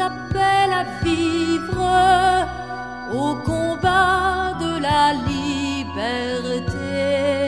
appelle à vivre au combat de la liberté.